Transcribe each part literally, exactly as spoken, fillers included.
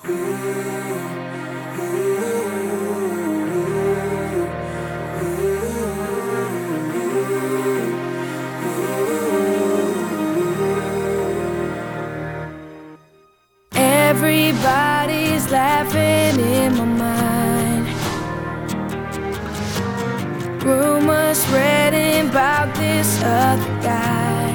Everybody's laughing in my mind. Rumors spreading about this other guy.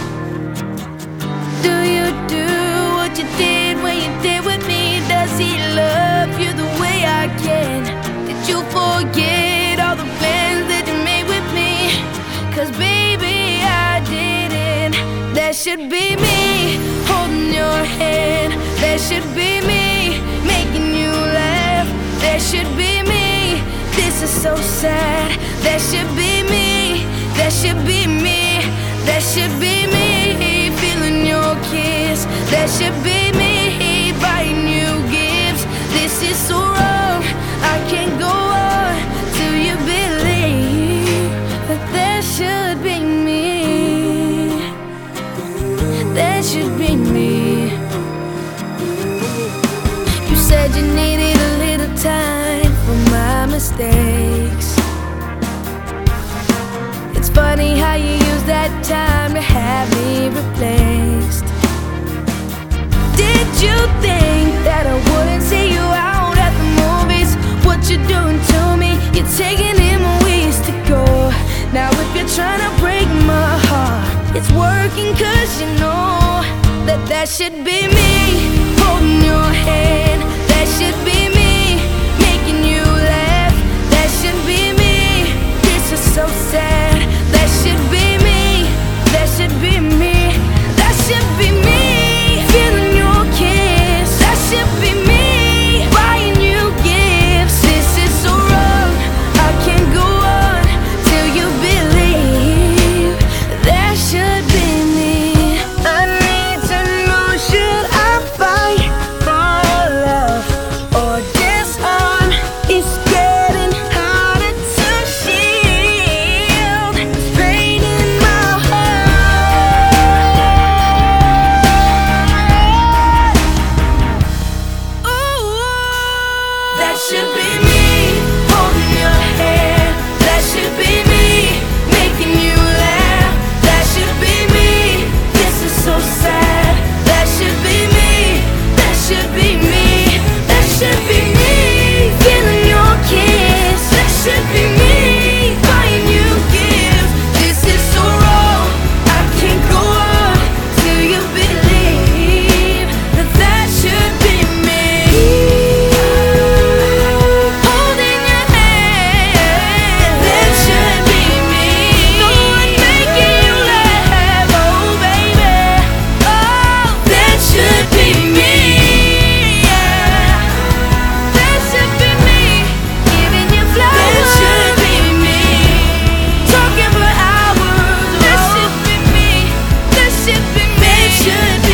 Do you do what you did when you did with me? Does he love you the way I can? Did you forget all the plans that you made with me? Cause baby, I didn't. That should be me holding your hand. That should be me making you laugh. That should be me. This is so sad. That should be me. That should be me. That should be me feeling your kiss. That should be me buying you gifts. This is so wrong. I can't go on till you believe that that should be me. That should be me. You said you needed a little time for my mistakes. It's funny how you use that time to have me replaced. Did you think that I wouldn't see you out at the movies? What you're doing to me, you're taking in my ways to go. Now if you're trying to break my heart, it's working cause you know that that should be me holding your hand. That should be me making you laugh. That should be me. This is so sad. That should be me. That should be me. That should be me feeling your kiss. That should be me buying you gifts. This is so wrong. I can't go on till you believe that should be me. I need to know, should I fight for love or disarm? It's getting harder to shield. It's pain in my heart. Ooh, that should be me holding your hand. That should be me making you laugh. That should be me. This is so sad. That should be me. That should be me. That should be me feeling your kiss. That should be me buying you gifts. This is so wrong. I can't go on till you believe that that should be me. Holding your hand. That should be me. The one making you laugh. Oh baby. Oh, that should be me. Yeah. That should be me giving you flowers. That should be me talking for hours. That should be me. That should be me. That should